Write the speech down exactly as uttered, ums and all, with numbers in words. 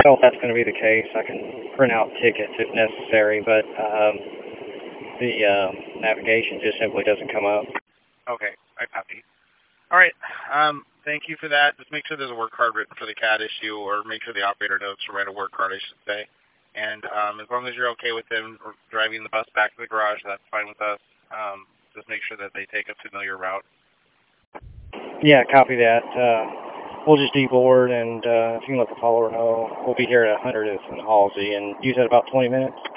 tell if that's going to be the case. I can print out tickets if necessary, but um, the uh, navigation just simply doesn't come up. Okay, I copy. All right. Um, thank you for that. Just make sure there's a work card written for the C A D issue, or make sure the operator knows to write a work card, I should say. And um, as long as you're okay with them driving the bus back to the garage, that's fine with us. Um, just make sure that they take a familiar route. Yeah, copy that. Uh, we'll just deboard, and uh, if you can let the follower know, we'll be here at one hundredth and Halsey, and you said about twenty minutes?